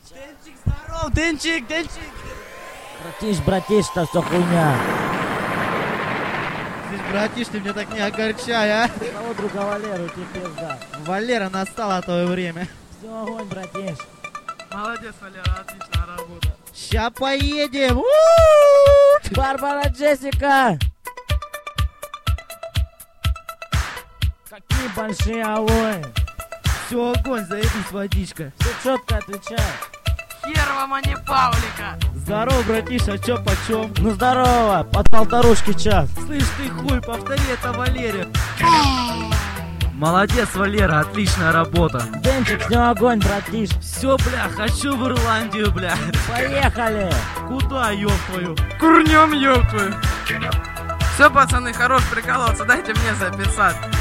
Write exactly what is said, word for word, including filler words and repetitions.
Денчик, здоров, Денчик, Денчик. Братиш, братиш, это все хуйня. Здесь, братиш, ты меня так не огорчай, а. Того друга Валеру, тебе пизда. Валера, настало твое время. Все, огонь, братиш. Молодец, Валера, отличная работа. Ща поедем. Барбара Джессика. Какие большие алоэ. Все, огонь, заебись, водичка. Все четко отвечай. Хер вам, а не Павлика. Здорово, братиш, а чё почем? Ну здорово, под полторушки час. Слышь ты хуй, повтори это Валере. Молодец, Валера, отличная работа. Денчик, с ним огонь, братиш. Все, бля, хочу в Ирландию, бля. Поехали. Куда, ёб твою? Курнем, ёб твою. Все, пацаны, хорош прикалываться, дайте мне записать.